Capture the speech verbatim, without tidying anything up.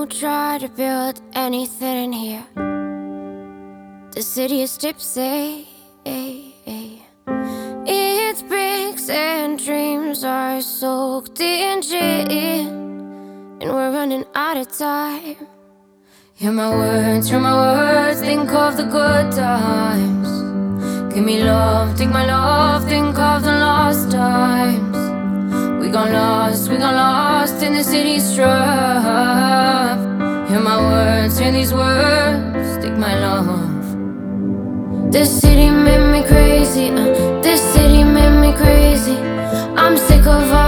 who try to build anything in here. The city is tipsy. Its bricks and dreams are soaked in gin, and we're running out of time. Hear my words, hear my words, think of the good times. Give me love, take my love, think of the lost times. We got lost, we got lost in the city's trap. Hear my words, hear these words, take my love. This city made me crazy, uh, this city made me crazy. I'm sick of all